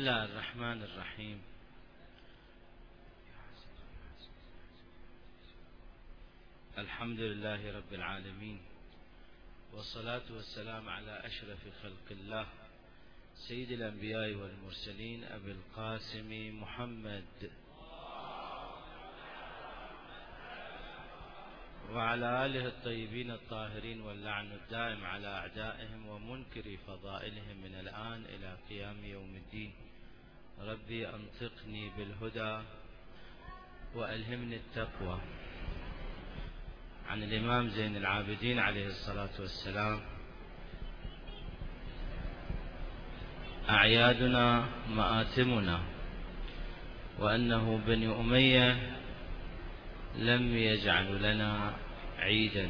الله الرحمن الرحيم. الحمد لله رب العالمين، والصلاة والسلام على أشرف خلق الله سيد الأنبياء والمرسلين أبي القاسم محمد وعلى آله الطيبين الطاهرين، واللعن الدائم على أعدائهم ومنكر فضائلهم من الآن إلى قيام يوم الدين. ربي أنطقني بالهدى وألهمني التقوى. عن الإمام زين العابدين عليه الصلاة والسلام: أعيادنا مآتمنا، وأنه بني أمية لم يجعل لنا عيدا.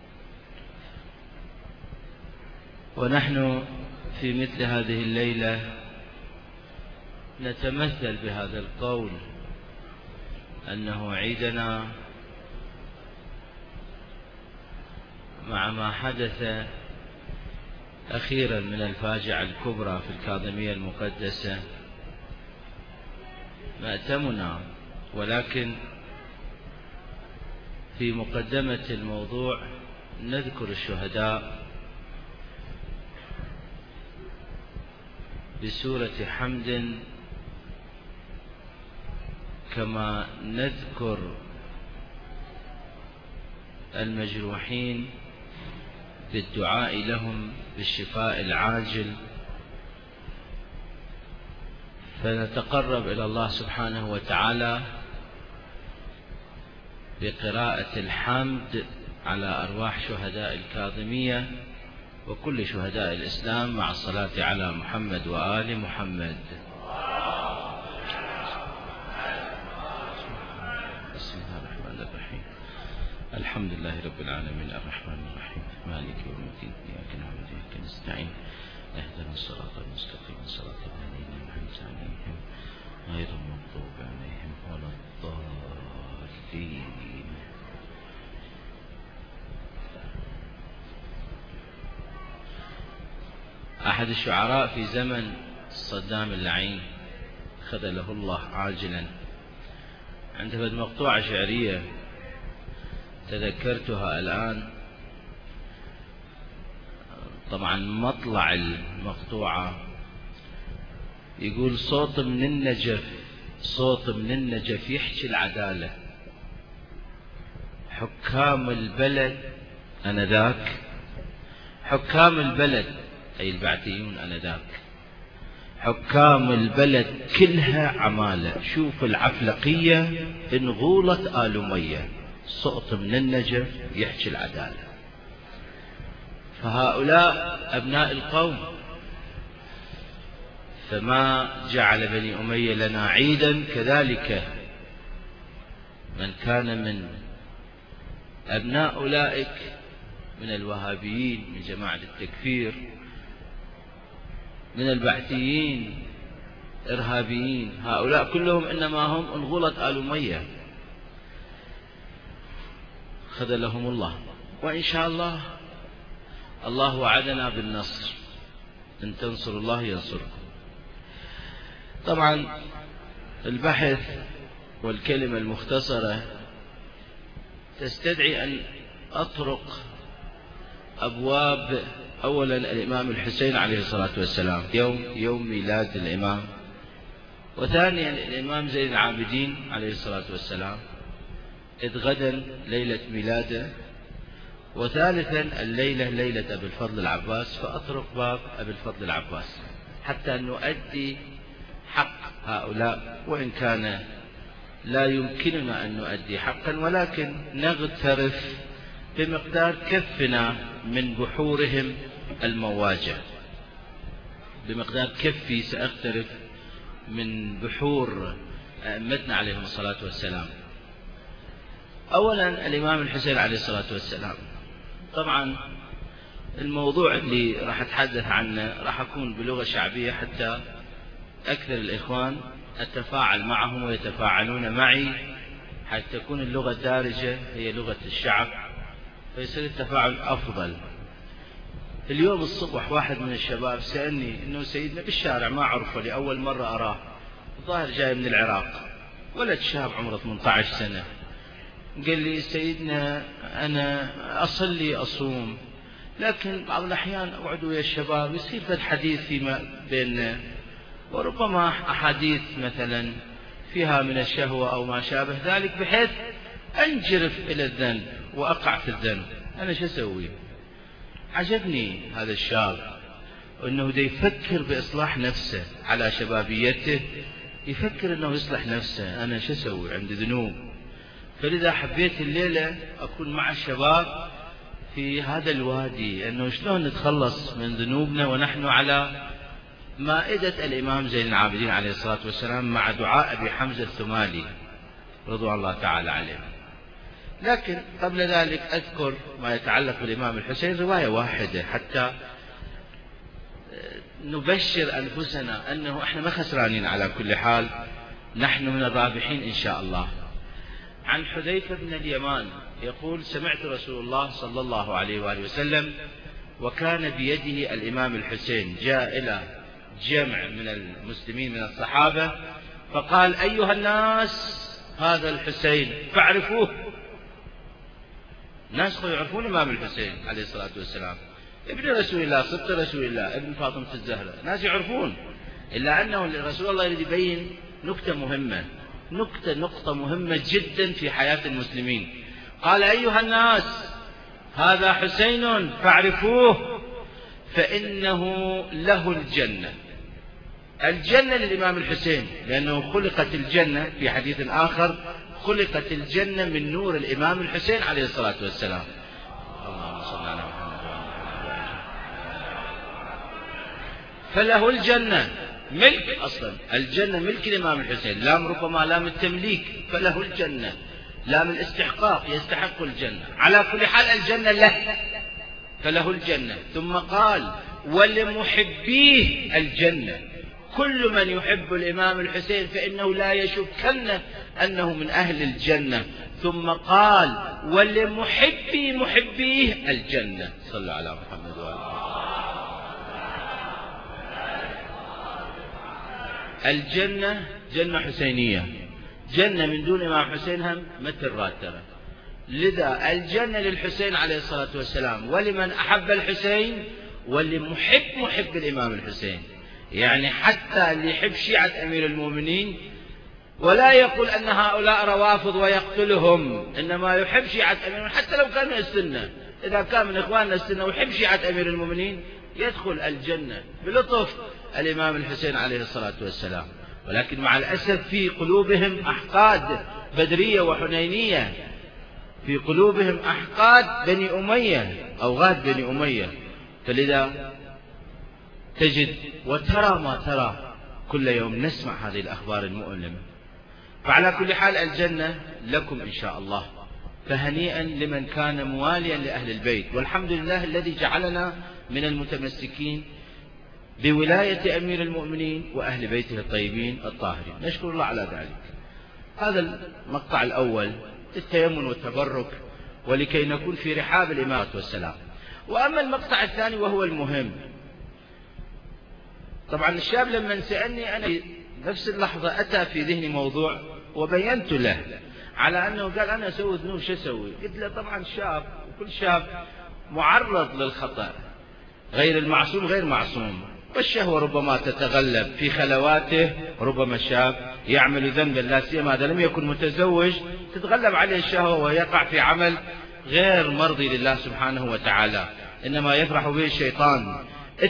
ونحن في مثل هذه الليلة نتمثل بهذا القول أنه عيدنا مع ما حدث أخيرا من الفاجعة الكبرى في الكاظمية المقدسة مأتمنا. ولكن في مقدمة الموضوع نذكر الشهداء بسورة حمد، كما نذكر المجروحين بالدعاء لهم بالشفاء العاجل، فنتقرب إلى الله سبحانه وتعالى بقراءة الحمد على أرواح شهداء الكاظمية وكل شهداء الإسلام، مع الصلاة على محمد وآل محمد. بسم الله الرحمن الرحيم. الحمد لله رب العالمين الرحمن الرحيم مالك يوم الدين، إياك نعبد وإياك نستعين، اهدنا الصراط المستقيم صراط الذين أنعمت عليهم غير المغضوب عليهم ولا الضالين. أحد الشعراء في زمن صدام اللعين خذله الله عاجلا عنده مقطوعة شعرية تذكرتها الآن. طبعا مطلع المقطوعة يقول: صوت من النجف، صوت من النجف يحكي العدالة، حكام البلد أنذاك، حكام البلد أي البعثيون أنذاك، حكام البلد كلها عمالة. شوف العفلقية انغولت آل أمية، صوت من النجف يحكي العدالة. فهؤلاء أبناء القوم، فما جعل بني أمية لنا عيدا. كذلك من كان من أبناء أولئك من الوهابيين، من جماعة التكفير، من البعثيين، إرهابيين، هؤلاء كلهم إنما هم انغلت آل أمية خذلهم الله. وإن شاء الله الله وعدنا بالنصر، إن تنصروا الله ينصركم. طبعا البحث والكلمة المختصرة تستدعي أن أطرق أبواب. أولا الإمام الحسين عليه الصلاة والسلام، يوم ميلاد الإمام. وثانيا الإمام زين العابدين عليه الصلاة والسلام، إذ غدا ليلة ميلاده. وثالثا الليلة ليلة أبي الفضل العباس، فأطرق باب أبي الفضل العباس حتى نؤدي حق هؤلاء، وإن كان لا يمكننا أن نؤدي حقا، ولكن نغترف بمقدار كفنا من بحورهم المواجة. بمقدار كفي سأغترف من بحور أئمتنا عليهم الصلاة والسلام. أولا الإمام الحسين عليه الصلاة والسلام. طبعا الموضوع اللي راح أتحدث عنه راح أكون بلغة شعبية حتى أكثر الإخوان أتفاعل معهم ويتفاعلون معي، حتى تكون اللغة الدارجة هي لغة الشعب، فيصير التفاعل أفضل. اليوم الصبح واحد من الشباب سألني إنه سيدنا بالشارع ما أعرفه لأول مرة أراه، الظاهر جاي من العراق، ولد شاب عمره 18 سنة، قال لي سيدنا أنا أصلي أصوم، لكن بعض الأحيان أقعد ويا الشباب يصير فد حديث فيما بيننا، وربما أحاديث مثلا فيها من الشهوة أو ما شابه ذلك، بحيث أنجرف إلى الذنب وأقع في الذنب. أنا شو أسوي؟ عجبني هذا الشاب أنه دا يفكر بإصلاح نفسه على شبابيته، يفكر أنه يصلح نفسه. أنا شو أسوي؟ عندي ذنوب. فلذا حبيت الليلة أكون مع الشباب في هذا الوادي، أنه شلون نتخلص من ذنوبنا ونحن على مائدة الإمام زين العابدين عليه الصلاة والسلام مع دعاء أبي حمزة الثمالي رضوان الله تعالى عليه. لكن قبل ذلك أذكر ما يتعلق بالإمام الحسين، رواية واحدة حتى نبشر أنفسنا أنه إحنا ما خسرانين، على كل حال نحن من الرابحين إن شاء الله. عن حذيفة بن اليمان يقول: سمعت رسول الله صلى الله عليه وآله وسلم وكان بيده الإمام الحسين، جاء إلى جمع من المسلمين من الصحابة فقال: أيها الناس هذا الحسين فاعرفوه. الناس يعرفون الإمام الحسين عليه الصلاة والسلام، ابن رسول الله، صدق رسول الله، ابن فاطمة الزهرة، ناس يعرفون، إلا أنه رسول الله يريد يبين نقطة مهمة، نقطة مهمة جدا في حياة المسلمين. قال: أيها الناس هذا حسين فاعرفوه فإنه له الجنة. الجنة للإمام الحسين، لأنه خلقت الجنة في حديث آخر، خلقت الجنة من نور الإمام الحسين عليه الصلاة والسلام. اللهم صل على محمد وعلى آله. فله الجنة، ملك، أصلا الجنة ملك الإمام الحسين، لا ربما لا من التمليك، فله الجنة، لا من الاستحقاق، يستحق الجنة، على كل حال الجنة له، فله الجنة. ثم قال: ولمحبيه الجنة، كل من يحب الإمام الحسين فإنه لا يشكن أنه من أهل الجنة. ثم قال: محبيه الجنة. صلوا على محمد وآله. الجنة جنة حسينية، جنة من دون إمام حسين هم مثل راترة. لذا الجنة للحسين عليه الصلاة والسلام، ولمن أحب الحسين، محب الإمام الحسين. يعني حتى اللي يحب شيعة أمير المؤمنين ولا يقول أن هؤلاء روافض ويقتلهم، إنما يحب شيعة أمير المؤمنين حتى لو كان من السنة، إذا كان من إخواننا السنة ويحب شيعة أمير المؤمنين يدخل الجنة بلطف الإمام الحسين عليه الصلاة والسلام. ولكن مع الأسف في قلوبهم أحقاد بدرية وحنينية، في قلوبهم أحقاد بني أمية، أوغاد بني أمية. فلذا تجد وترى ما ترى، كل يوم نسمع هذه الأخبار المؤلمة. فعلى كل حال الجنة لكم إن شاء الله، فهنيئا لمن كان مواليا لأهل البيت، والحمد لله الذي جعلنا من المتمسكين بولاية أمير المؤمنين وأهل بيته الطيبين الطاهرين، نشكر الله على ذلك. هذا المقطع الأول التيمن والتبرك، ولكي نكون في رحاب الإمام والسلام. وأما المقطع الثاني وهو المهم، طبعا الشاب لما سألني أنا نفس اللحظة أتى في ذهني موضوع وبينت له على أنه قال أنا أسوي ذنوب شو أسوي؟ قلت له طبعا شاب، وكل شاب معرض للخطأ، غير المعصوم غير معصوم، والشهوة ربما تتغلب في خلواته، ربما الشاب يعمل ذنبا لا سيما هذا لم يكن متزوج، تتغلب عليه الشهوة ويقع في عمل غير مرضي لله سبحانه وتعالى، إنما يفرح به الشيطان.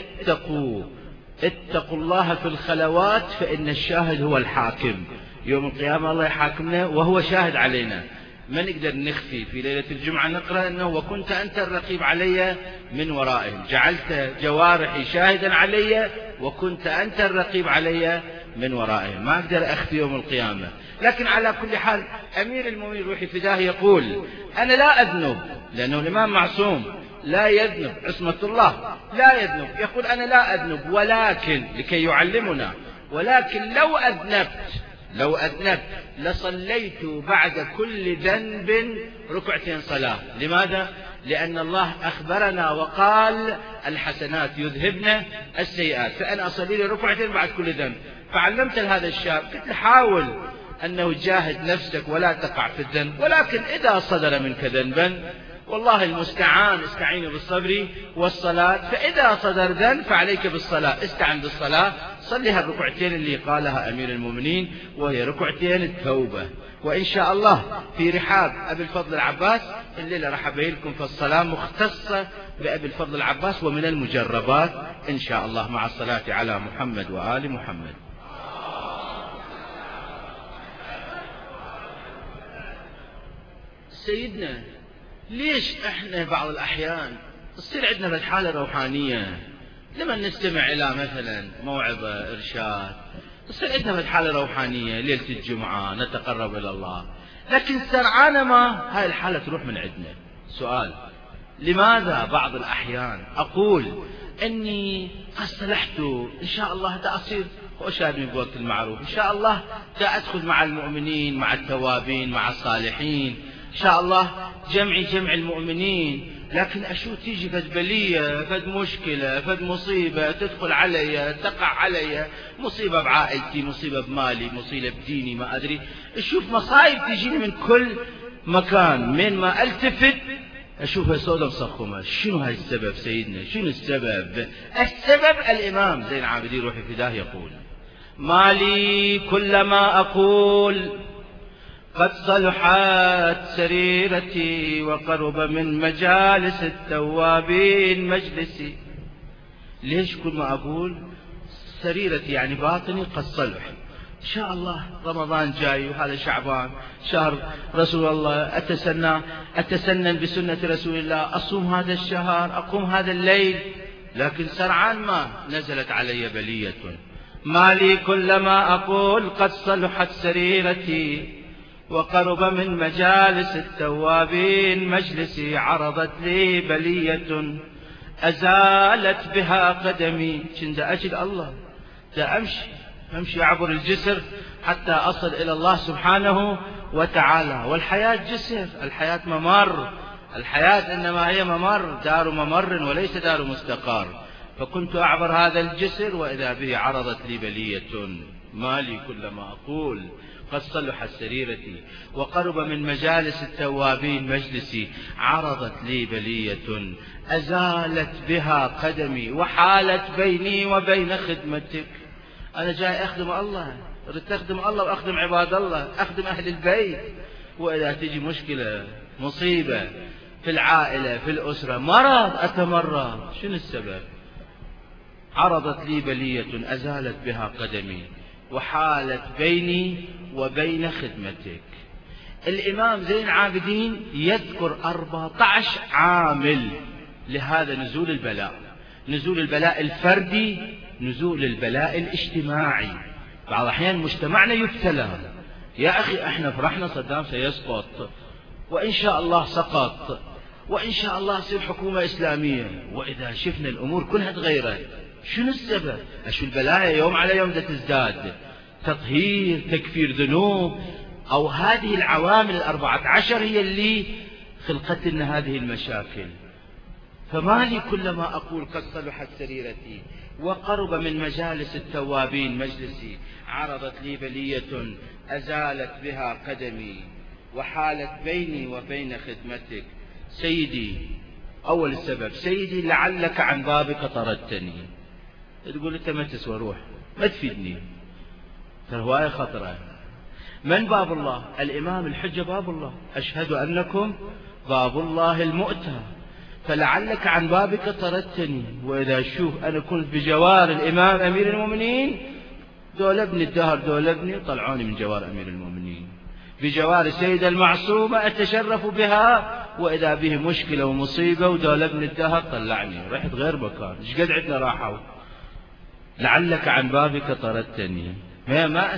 اتقوا الله في الخلوات فإن الشاهد هو الحاكم. يوم القيامة الله يحاكمنا وهو شاهد علينا، ما نقدر نخفي. في ليلة الجمعة نقرأ أنه وكنت أنت الرقيب علي من ورائهم، جعلت جوارحي شاهدا علي وكنت أنت الرقيب علي من ورائهم، ما أقدر أخفي يوم القيامة. لكن على كل حال أمير المؤمنين روحي فداه يقول أنا لا أذنب، لأنه الإمام معصوم لا يذنب، عصمة الله لا يذنب، يقول أنا لا أذنب، ولكن لكي يعلمنا، ولكن لو أذنبت لصليت بعد كل ذنب ركعتين صلاة. لماذا؟ لأن الله أخبرنا وقال الحسنات يذهبن السيئات، فأنا أصلي لي ركعتين بعد كل ذنب. فعلمت لهذا الشاب، قلت له حاول أنه جاهد نفسك ولا تقع في الذنب، ولكن إذا صدر منك ذنبا والله المستعان استعينوا بالصبر والصلاة، فإذا صدر ذنب فعليك بالصلاة، استعن بالصلاة، صليها الركعتين اللي قالها أمير المؤمنين وهي ركعتين التوبة. وإن شاء الله في رحاب أبي الفضل العباس الليلة راح أبين لكم في الصلاة مختصة بأبي الفضل العباس ومن المجربات إن شاء الله، مع الصلاة على محمد وآل محمد. سيدنا ليش احنا بعض الأحيان تصير عندنا بالحالة روحانية لما نستمع إلى مثلا موعظة إرشاد، تصير عندنا بالحالة روحانية ليلة الجمعة نتقرب إلى الله، لكن سرعان ما هاي الحالة تروح من عندنا. سؤال: لماذا بعض الأحيان أقول أني قد صلحت إن شاء الله تأصير وأشاهد من بوقت المعروف، إن شاء الله أدخل مع المؤمنين مع التوابين مع الصالحين، إن شاء الله جمع المؤمنين، لكن أشو تيجي فد بلية فد مشكلة فد مصيبة تدخل علي تقع علي، مصيبة بعائلتي، مصيبة بمالي، مصيبة بديني، ما أدري، أشوف مصايب تجيني من كل مكان، من ما ألتفت أشوفها سودة مصخمة. شنو هاي السبب سيدنا؟ شنو السبب؟ السبب الإمام زين العابدين روحي فداه يقول: مالي كلما أقول قد صلحت سريرتي وقرب من مجالس التوابين مجلسي. ليش كل ما أقول سريرتي يعني باطني قد صلح؟ إن شاء الله رمضان جاي وهذا شعبان شهر رسول الله، أتسنن بسنة رسول الله، أصوم هذا الشهر، أقوم هذا الليل، لكن سرعان ما نزلت علي بلية. مالي كلما أقول قد صلحت سريرتي وقرب من مجالس التوابين مجلسي، عرضت لي بلية أزالت بها قدمي. كنت أجل الله أمشي أعبر الجسر حتى أصل إلى الله سبحانه وتعالى، والحياة جسر، الحياة ممر، الحياة إنما هي ممر، دار ممر وليس دار مستقر. فكنت أعبر هذا الجسر وإذا به عرضت لي بلية. مالي كلما أقول قد صلحت سريرتي وقرب من مجالس التوابين مجلسي، عرضت لي بلية أزالت بها قدمي وحالت بيني وبين خدمتك. أنا جاي أخدم الله، أردت أخدم الله وأخدم عباد الله، أخدم أهل البيت، وإذا تجي مشكلة مصيبة في العائلة في الأسرة، مرض أتمرض، شنو السبب؟ عرضت لي بلية أزالت بها قدمي وحالت بيني وبين خدمتك. الإمام زين العابدين يذكر 14 عامل لهذا نزول البلاء، نزول البلاء الفردي، نزول البلاء الاجتماعي. بعض الأحيان مجتمعنا يبتلى، يا أخي احنا فرحنا صدام سيسقط، وإن شاء الله سقط، وإن شاء الله تصير حكومة إسلامية، وإذا شفنا الأمور كلها تغيرت. شنو السبب؟ أشو البلايا يوم على يوم تزداد، تطهير، تكفير ذنوب، أو هذه العوامل 14 هي اللي خلقت لنا هذه المشاكل. فمالي كلما أقول قد صلحت سريرتي وقرب من مجالس التوابين مجلسي، عرضت لي بلية أزالت بها قدمي وحالت بيني وبين خدمتك. سيدي، أول السبب سيدي لعلك عن بابك طردتني. تقول أنت ما تسوى، روح ما تفيدني، فهواية خطرة. من باب الله؟ الإمام الحجة باب الله، أشهد أنكم باب الله المؤتى، فلعلك عن بابك طردتني. وإذا شوف أنا كنت بجوار الإمام أمير المؤمنين، دول ابن الدهر دول ابني طلعوني من جوار أمير المؤمنين، بجوار السيدة المعصومة أتشرف بها، وإذا به مشكلة ومصيبة ودول ابن الدهر طلعني، رحت غير مكان. إيش قد عندنا راحوا؟ لعلك عن بابك طردتني، ما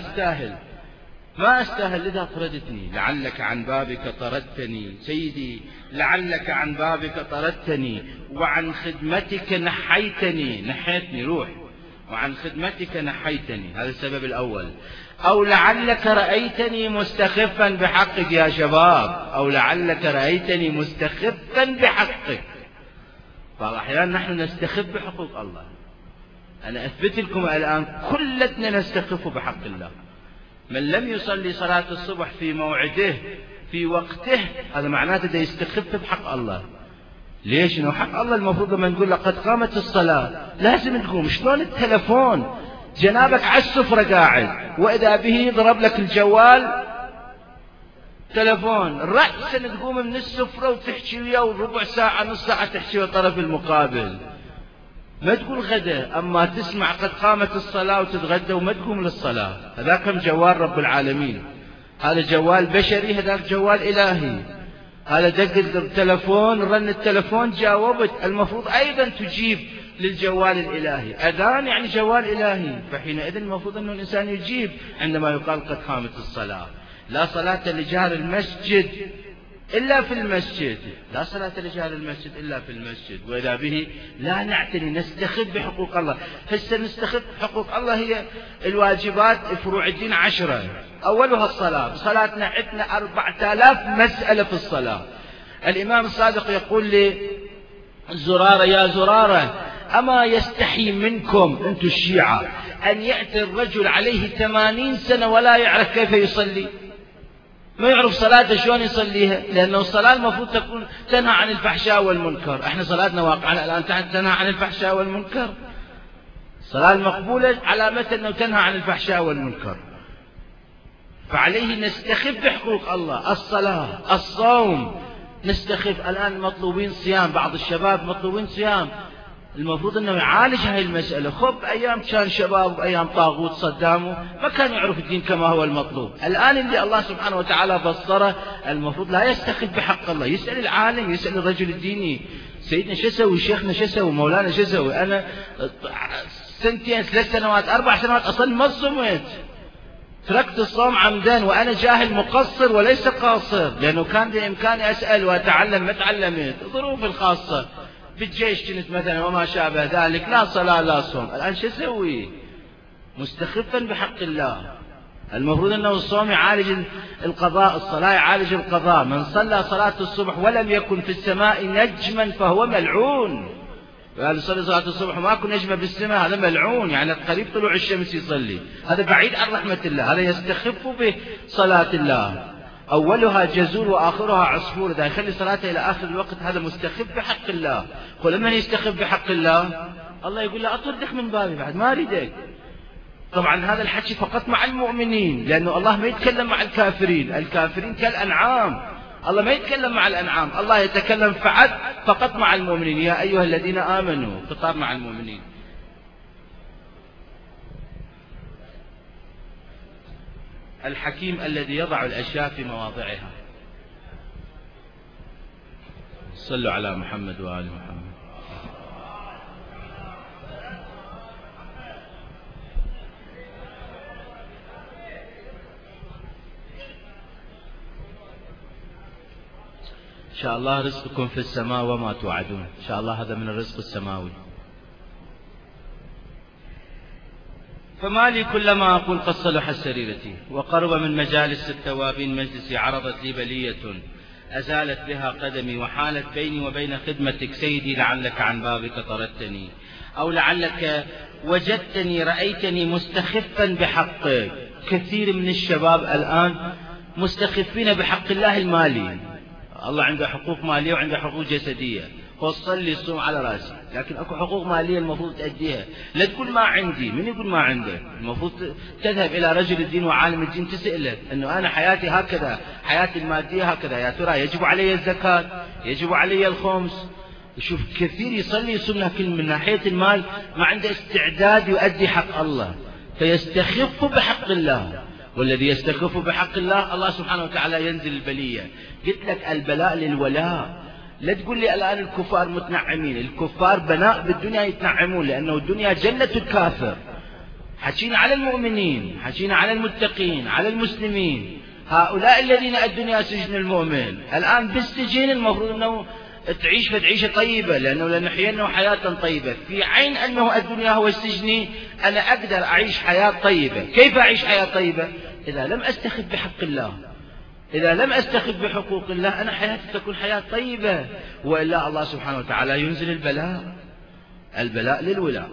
أستاهل لذا طردتني. لعلك عن بابك طردتني سيدي، لعلك عن بابك طردتني وعن خدمتك نحيتني، نحيتني روح. وعن خدمتك نحيتني، هذا السبب الأول. أو لعلك رأيتني مستخفا بحقك يا شباب، أو لعلك رأيتني مستخفا بحقك. بعض الأحيان نحن نستخف بحقوق الله. أنا أثبت لكم الآن كلنا نستخف بحق الله. من لم يصلي صلاة الصبح في موعده في وقته هذا معناته ده يستخف بحق الله. ليش؟ إنه حق الله المفروض لما نقول لقد قامت الصلاة لازم تقوم. شلون التلفون جنابك على السفرة قاعد وإذا به يضرب لك الجوال تلفون رأسا تقوم من السفرة وتحكي وياه وربع ساعة نص ساعة تحكي ويا الطرف المقابل. ما تقول غدا، أما تسمع قد قامت الصلاة وتتغدى وما تقوم للصلاة. هذاك جوال رب العالمين، هذا جوال بشري، هذاك جوال إلهي. هذا دق التلفون، رن التلفون جاوبت، المفروض أيضا تجيب للجوال الإلهي. أذان يعني جوال إلهي، فحينئذ المفروض أن الإنسان يجيب عندما يقال قد قامت الصلاة. لا صلاة لجار المسجد إلا في المسجد، لا صلاة لجار المسجد إلا في المسجد. وإذا به لا نعتني، نستخف بحقوق الله. هسه نستخف بحقوق الله. هي الواجبات فروع الدين 10، أولها الصلاة. صلاتنا عندنا 4000 مسألة في الصلاة. الإمام الصادق يقول لي زرارة يا زرارة أما يستحي منكم أنتم الشيعة أن يأتي الرجل عليه 80 سنة ولا يعرف كيف يصلي، ما يعرف صلاته شلون يصليها، لأنه الصلاة المفروض تكون تنهى عن الفحشاء والمنكر. احنا صلاتنا واقعنا الآن تنهى عن الفحشاء والمنكر. الصلاة المقبولة علامتها أنه تنهى عن الفحشاء والمنكر. فعليه نستخف بحقوق الله. الصلاة، الصوم نستخف. الآن مطلوبين صيام، بعض الشباب مطلوبين صيام، المفروض أنه يعالج هاي المسألة. خب أيام كان شباب وأيام طاغوت صدام ما كان يعرف الدين كما هو المطلوب. الآن اللي الله سبحانه وتعالى بصره المفروض لا يستخف بحق الله، يسأل العالم، يسأل الرجل الديني. سيدنا شو سوي، شيخنا شو سوي، مولانا شو سوي. أنا 2 3 سنوات 4 سنوات أصلا ما صمت، تركت الصوم عمدا وأنا جاهل مقصر وليس قاصر، لأنه كان بإمكاني أسأل وأتعلم ما تعلمت. ظروف الخاصة بالجيش كنت مثلا وما شابه ذلك، لا صلاة لا صوم. الآن شو أسوي؟ مستخفا بحق الله. المفروض أنه الصوم يعالج القضاء، الصلاة يعالج القضاء. من صلى صلاة الصبح ولم يكن في السماء نجما فهو ملعون. قال يصلي صلاة الصبح ما أكون نجمة بالسماء، هذا ملعون، يعني قريب طلوع الشمس يصلي، هذا بعيد عن رحمة الله، هذا يستخف بصلاة الله. أولها جزور وآخرها عصفور، إذا يخلي صلاته إلى آخر الوقت هذا مستخف بحق الله. ولما يستخف بحق الله الله يقول له أطردك من بابي، بعد ما أريدك. طبعا هذا الحكي فقط مع المؤمنين، لأنه الله ما يتكلم مع الكافرين. الكافرين كالأنعام، الله ما يتكلم مع الأنعام، الله يتكلم فقط مع المؤمنين. يا أيها الذين آمنوا، خطاب مع المؤمنين. الحكيم الذي يضع الأشياء في مواضعها. صلوا على محمد وآل محمد. إن شاء الله رزقكم في السماء وما توعدون، إن شاء الله هذا من الرزق السماوي. فما لي كلما أقول قد صلحت سريرتي وقرب من مجالس التوابين مجلسي، عرضت لي بلية أزالت بها قدمي وحالت بيني وبين خدمتك سيدي، لعلك عن بابك طردتني أو لعلك وجدتني رأيتني مستخفا بحقك. كثير من الشباب الآن مستخفين بحق الله المالي. الله عنده حقوق مالية وعنده حقوق جسدية، هو صلي صوم على راسي، لكن اكو حقوق مالية المفروض تأديها. لا تقول ما عندي، من يقول ما عنده؟ المفروض تذهب إلى رجل الدين وعالم الدين تسأله أنه أنا حياتي هكذا، حياتي المادية هكذا، يا ترى يجب علي الزكاة، يجب علي الخمس. شوف كثير يصلي يصوم لكن من ناحية المال ما عنده استعداد يؤدي حق الله، فيستخف بحق الله. والذي يستخف بحق الله الله سبحانه وتعالى ينزل البلية. قلت لك البلاء للولاء. لا تقول لي الآن الكفار متنعمين، الكفار بناء بالدنيا يتنعمون، لأنه الدنيا جنة الكافر. حكينا على المؤمنين، حكينا على المتقين، على المسلمين، هؤلاء الذين الدنيا سجن المؤمن. الآن بالسجن المفروض أنه تعيش فتعيش طيبة، لأنه لنحيينه حياة طيبة، في عين أنه الدنيا هو السجن. أنا أقدر أعيش حياة طيبة. كيف أعيش حياة طيبة؟ إذا لم أستخف بحق الله، إذا لم أستخف بحقوق الله، أنا حياتي تكون حياة طيبة. وإلا الله سبحانه وتعالى ينزل البلاء للولاء.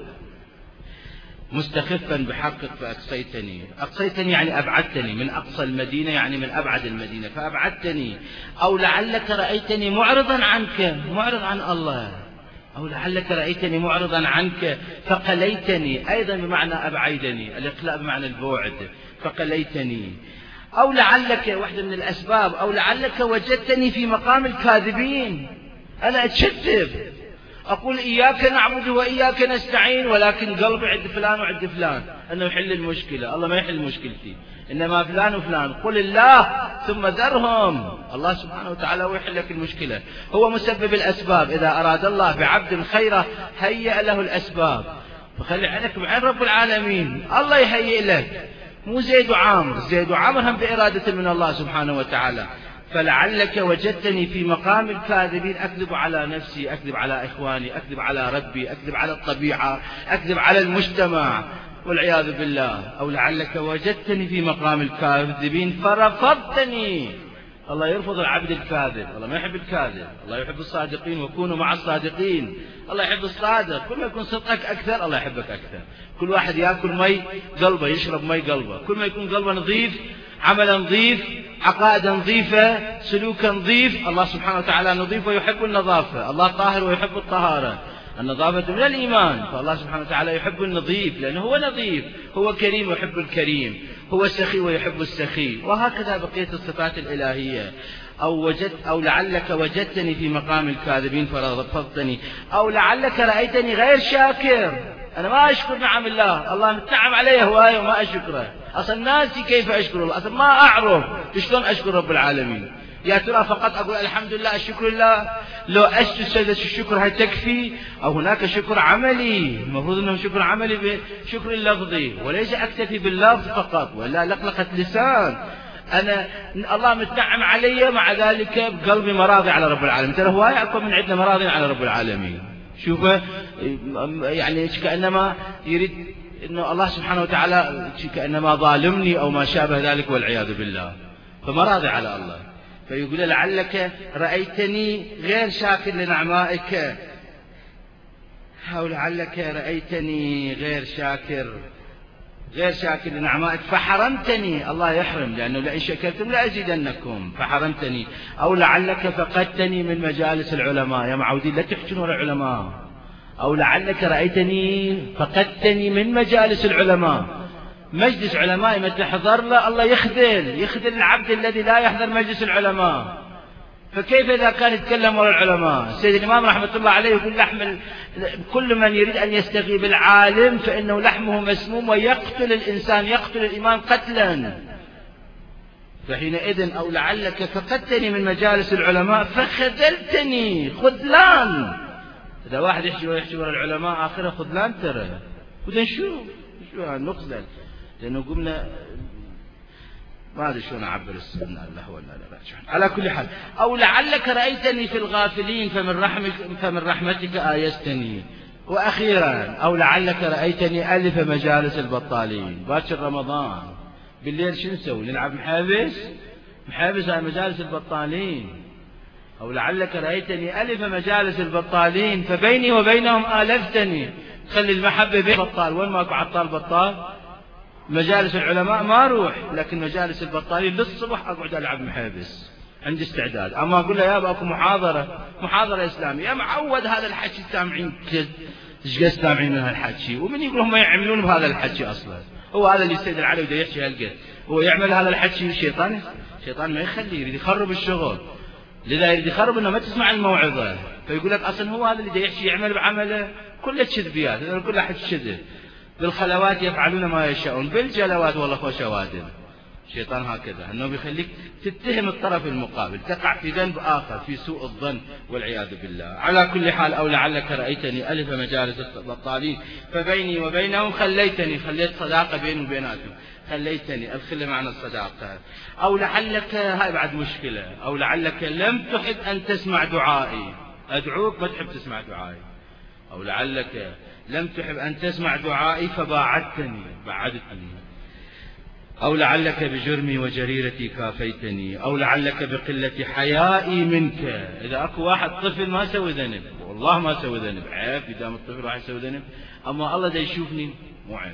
مستخفا بحقك فأقصيتني. أقصيتني يعني أبعدتني من أقصى المدينة، يعني من أبعد المدينة فأبعدتني. أو لعلك رأيتني معرضا عنك، معرض عن الله. أو لعلك رأيتني معرضا عنك فقليتني، أيضا بمعنى أبعدني، الإقلاء بمعنى البعد، فقليتني. أو لعلك واحدة من الأسباب، أو لعلك وجدتني في مقام الكاذبين. أنا أتشتت، أقول إياك نعبد وإياك نستعين، ولكن قلبي عند فلان وعند فلان أنه يحل المشكلة. الله ما يحل مشكلتي، إنما فلان وفلان. قل الله ثم ذرهم، الله سبحانه وتعالى هو يحل لك المشكلة، هو مسبب الأسباب. إذا أراد الله بعبد خيرا هيئ له الأسباب. فخلي عينك بعين رب العالمين، الله يهيئ لك. مو زيد وعامر، زيد وعامر هم بإرادة من الله سبحانه وتعالى. فلعلك وجدتني في مقام الكاذبين، أكذب على نفسي، أكذب على إخواني، أكذب على ربي، أكذب على الطبيعة، أكذب على المجتمع والعياذ بالله. أو لعلك وجدتني في مقام الكاذبين فرفضتني. الله يرفض العبد الكاذب، الله ما يحب الكاذب، الله يحب الصادقين، وكونوا مع الصادقين. الله يحب الصادق، كل ما يكون صدقك أكثر الله يحبك أكثر. كل واحد يأكل مي قلبه، يشرب مي قلبه، كل ما يكون قلبه نظيف، عملا نظيف، عقائدا نظيفة، سلوكا نظيف، الله سبحانه وتعالى نظيف ويحب النظافة. الله طاهر ويحب الطهارة، النظافة من الإيمان. فالله سبحانه وتعالى يحب النظيف لأنه هو نظيف، هو كريم ويحب الكريم، هو سخي ويحب السخي، وهكذا بقية الصفات الإلهية. أو لعلك وجدتني في مقام الكاذبين فرفضتني. أو لعلك رأيتني غير شاكر، أنا ما أشكر نعم الله، الله متنعم علي هواية وما أشكره. أصلا ناسي كيف أشكر الله، أصلا ما أعرف شلون أشكر رب العالمين. يا ترى فقط أقول الحمد لله الشكر لله؟ لو أسجد سجدة الشكر هل تكفي؟ أو هناك شكر عملي، المفروض أنه شكر عملي بشكر لفظي، وليس أكتفي باللفظ فقط ولا لقلقة لسان. أنا الله متنعم علي، مع ذلك بقلبي مراضي على رب العالمين. ترى هواية أكون من عندنا مراضي على رب العالمين. شوفه يعني كأنما يريد إنه الله سبحانه وتعالى كأنما ظالمني أو ما شابه ذلك والعياذ بالله، فمراضي على الله. فيقول لعلك رأيتني غير شاكر لنعمائك. أو لعلك رأيتني غير شاكر لنعمائك فحرمتني. الله يحرم، لأنه لئن شكرتم لأزيدنكم، فحرمتني. أو لعلك فقدتني من مجالس العلماء. يا معودين لا تحجون ولا العلماء. أو لعلك رأيتني فقدتني من مجالس العلماء. مجلس علماء ما تحضر له الله يخذل العبد الذي لا يحضر مجلس العلماء. فكيف إذا كان يتكلم وراء العلماء؟ السيد الإمام رحمة الله عليه يقول كل من يريد أن يستغيب العالم فإنه لحمه مسموم، ويقتل الإنسان، يقتل الإمام قتلا. فحينئذ أو لعلك فقدتني من مجالس العلماء فخذلتني. خذلان، إذا واحد يحكي وراء العلماء آخره خذلان. ترى وده شو نخذل، لأنه قمنا ما أدري شلون أعبر السنة الله ولا لا راجعون. على كل حال، أو لعلك رأيتني في الغافلين فمن رحمتك آيستني. وأخيرا أو لعلك رأيتني ألف مجالس البطالين. باكر رمضان بالليل شو نسوي؟ نلعب محابس على مجالس البطالين. أو لعلك رأيتني ألف مجالس البطالين فبيني وبينهم آلفتني. خلي المحبة بين البطال، وين ماكو عطال بطال؟ مجالس العلماء ما أروح، لكن مجالس البطالين للصبح أقعد ألعب محابس، عندي استعداد. أما أقول له يا أبا أكو محاضرة إسلامية، معود هذا الحكي سامعين إيش قد سامعين من هالحكي، ومن يقول هم يعملون بهذا الحكي أصلا. هو هذا اللي السيد العلوي بده يحكي هالقد، هو يعمل هذا الحكي. الشيطان ما يخليه، يريد يخرب الشغل، لذا يريد يخرب إنه ما تسمع الموعظة. فيقول لك أصلا هو هذا اللي بده يحكي يعمل بعمله كله كذبيات، كله حكي كذب. بالخلوات يفعلون ما يشاءون، بالجلوات والله خوشوادم. الشيطان هكذا أنه بيخليك تتهم الطرف المقابل، تقع في ذنب آخر، في سوء الظن والعياذ بالله. على كل حال أو لعلك رأيتني ألف مجالس البطالين فبيني وبينهم خليت صداقة بيني وبيناتهم. خليتني الخلة معنى الصداقة. أو لعلك، هاي بعد مشكلة، أو لعلك لم تحب أن تسمع دعائي. أدعوك ما تحب تسمع دعائي، أو لعلك لم تحب أن تسمع دعائي فباعدتني بعدتني، أو لعلك بجرمي وجريرتي كافيتني، أو لعلك بقلة حيائي منك. إذا أكو واحد طفل ما سوي ذنب، والله ما سوي ذنب، عيب قدام الطفل راح يسوي ذنب، أما الله دا يشوفني مو عيب.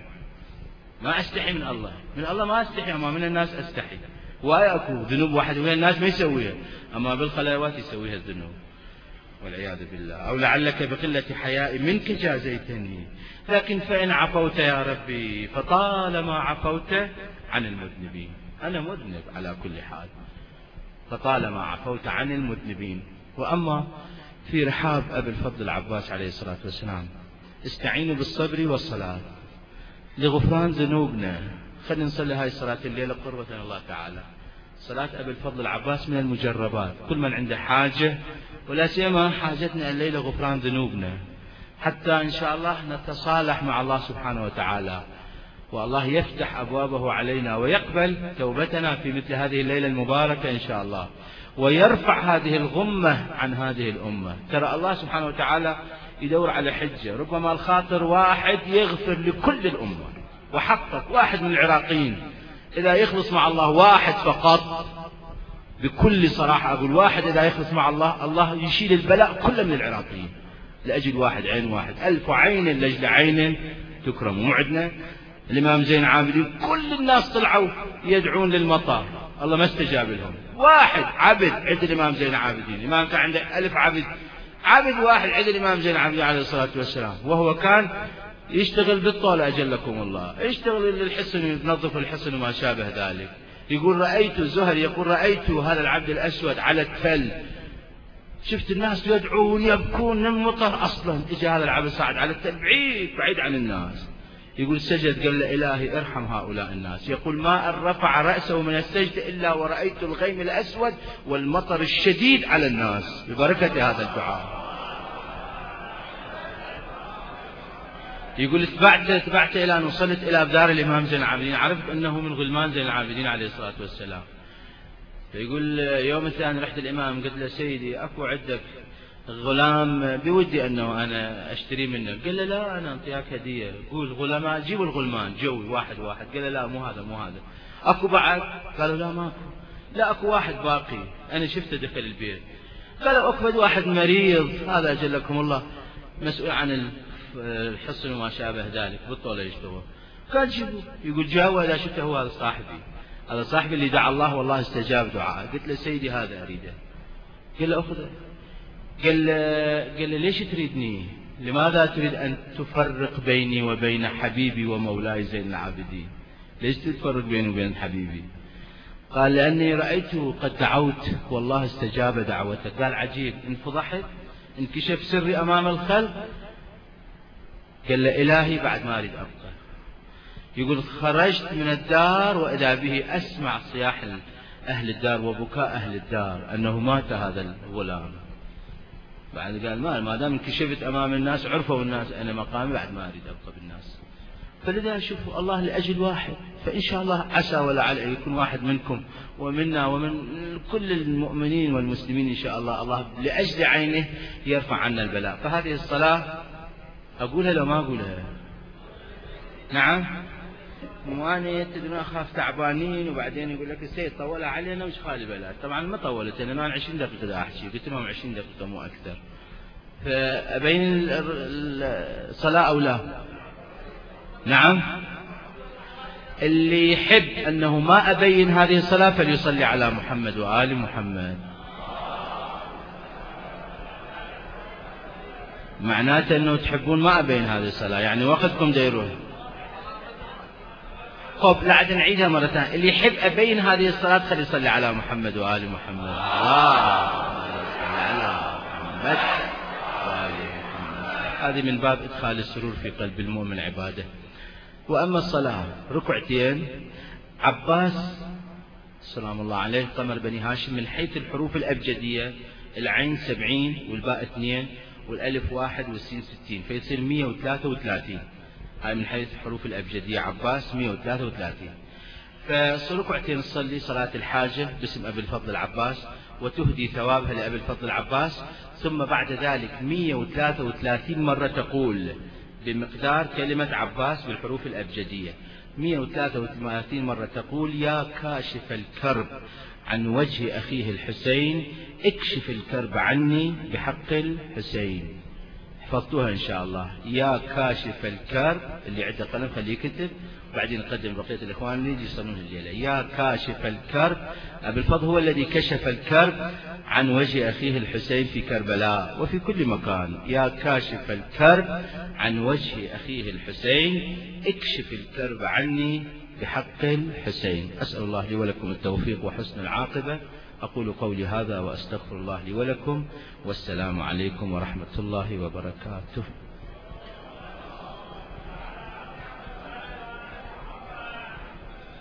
ما أستحي من الله، من الله ما أستحي، أما من الناس أستحي. وهاي أكو ذنوب واحد من الناس ما يسويها، أما بالخلوات يسويها الذنوب والعياذ بالله. أو لعلك بقلة حياء منك جازيتني، لكن فإن عفوت يا ربي فطالما عفوت عن المذنبين. أنا مذنب على كل حال، فطالما عفوت عن المذنبين. وأما في رحاب أبي الفضل العباس عليه الصلاة والسلام: استعينوا بالصبر والصلاة لغفران ذنوبنا. خلينا نصلي هاي الصلاة الليلة قربة الله تعالى. صلاة أبي الفضل العباس من المجربات، كل من عنده حاجة، ولا سيما حاجتنا الليلة غفران ذنوبنا، حتى إن شاء الله نتصالح مع الله سبحانه وتعالى، والله يفتح أبوابه علينا ويقبل توبتنا في مثل هذه الليلة المباركة إن شاء الله، ويرفع هذه الغمة عن هذه الأمة. ترى الله سبحانه وتعالى يدور على حجة، ربما الخاطر واحد يغفر لكل الأمة، وحقق واحد من العراقيين إذا يخلص مع الله، واحد فقط، بكل صراحة أقول واحد إذا يخلص مع الله، الله يشيل البلاء كله من العراقيين لأجل واحد، عين واحد. 1000 عين لأجل عين تكرم. مو عندنا الإمام زين العابدين كل الناس طلعوا يدعون للمطر، الله ما استجاب لهم. واحد عبد عند الإمام زين العابدين، الإمام كان عنده 1000 عبد، عبد واحد عند الإمام زين العابدين عليه الصلاة والسلام، وهو كان يشتغل بالطولة أجلكم الله، يشتغل للحصن، ينظف الحصن وما شابه ذلك. يقول رأيت زهر، يقول رأيت هذا العبد الأسود على التل، شفت الناس يدعون يبكون من المطر، أصلا إجا هذا العبد صعد على التل بعيد عن الناس، يقول سجد، قال له إلهي ارحم هؤلاء الناس. يقول ما أن رفع رأسه من السجدة إلا ورأيت الغيم الأسود والمطر الشديد على الناس ببركة هذا الدعاء. يقول تبعت إلى أن وصلت إلى دار الإمام زين العابدين، عرفت أنه من غلمان زين العابدين عليه الصلاة والسلام. فيقول يوم الثاني رحت الإمام قلت له سيدي أكو عندك غلام بودي أنه أنا أشتري منه. قال له لا أنا أعطيك هدية. قول غلامان جيبوا الغلمان جوي واحد. قال له لا مو هذا أكو بعد؟ قالوا لا ماكو. لا أكو واحد باقي أنا شفته دخل البيت. قالوا أكبد واحد مريض، هذا أجلكم الله مسؤول عن الحصن وما شابه ذلك، بالطولة يشتغل. قال جيبوا. يقول جاء إذا شفته هو هذا صاحبي اللي دعا الله والله استجاب دعاء. قلت له سيدي هذا أريده. قال له أخذه. قال له ليش تريدني؟ لماذا تريد أن تفرق بيني وبين حبيبي ومولاي زين العابدين؟ ليش تفرق بيني وبين حبيبي؟ قال لأني رأيته قد دعوت والله استجاب دعوتك. قال عجيب، انفضحت انكشف سري أمام الخلق. قال له إلهي بعد ما أريد أبقى. يقول خرجت من الدار وإذا به أسمع صياح أهل الدار وبكاء أهل الدار أنه مات هذا الغلام. بعد قال ما دام انكشفت أمام الناس عرفوا الناس أنا مقامي، بعد ما أريد أبقى بالناس. فلذا شوفوا الله لأجل واحد، فإن شاء الله عسى ولعل يكون واحد منكم ومنا ومن كل المؤمنين والمسلمين إن شاء الله، الله لأجل عينه يرفع عنا البلاء. فهذه الصلاة أقولها لو ما أقولها؟ نعم. وأنا تدرون أخاف تعبانين وبعدين يقول لك السيد طولها علينا وش خالي بلاء. طبعا ما طولت، أنا 20 دقيقة دا أحكي، قلت لهم 20 دقيقة مو أكثر. فأبين الصلاة أو لا؟ نعم. اللي يحب أنه ما أبين هذه الصلاة فليصلي على محمد وآل محمد. معناته أنه تحبون ما أبين هذه الصلاة، يعني وقتكم ديروه. خب لا عاد نعيدها مرة ثانية. اللي يحب أبين هذه الصلاة خلي يصلي على محمد وآل محمد. على محمد. هذه من باب إدخال السرور في قلب المؤمن عباده. وأما الصلاة ركعتين. عباس سلام الله عليه قمر بني هاشم من حيث الحروف الأبجدية، العين 70 والباء 2 والألف 1 والسين 60، فيصير 133. هاي من حيث الحروف الأبجدية. عباس 133. فصل ركعتين تصلي صلاة الحاجة باسم أبي الفضل العباس وتهدي ثوابها لأبي الفضل العباس، ثم بعد ذلك 133 مرة تقول بمقدار كلمة عباس بالحروف الأبجدية، 133 مرة تقول يا كاشف الكرب عن وجه أخيه الحسين اكشف الكرب عني بحق الحسين. حفظتوها إن شاء الله. يا كاشف الكرب، اللي عنده قلم خليه يكتب، بعدين نقدم بقية الإخوان اللي يجي يصلون الليلة. يا كاشف الكرب، أبي الفضل هو الذي كشف الكرب عن وجه أخيه الحسين في كربلاء وفي كل مكان. يا كاشف الكرب عن وجه أخيه الحسين اكشف الكرب عني بحق الحسين. أسأل الله لي ولكم التوفيق وحسن العاقبة. أقول قولي هذا وأستغفر الله لي ولكم، والسلام عليكم ورحمة الله وبركاته.